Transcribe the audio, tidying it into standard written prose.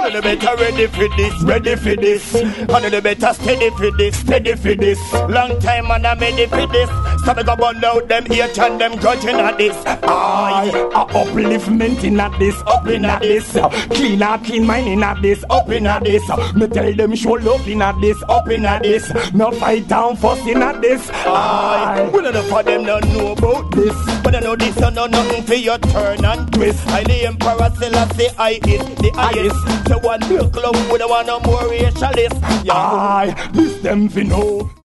And you better ready for this, ready for this. And you better steady for this, steady for this. Long time and I'm ready for this. So we go burn out them hate and them grudging at this. I upliftment in at this, up in at this. Clean mind in at this, up in at this. Me tell them show love in at this, up in at this. No fight down fuss in at this. I we don't know for them don't know about this. But I know this you know nothing for your turn and twist. I the Emperor Selassie I is the highest. So one milk club would have want no more racialist. I this them fi know.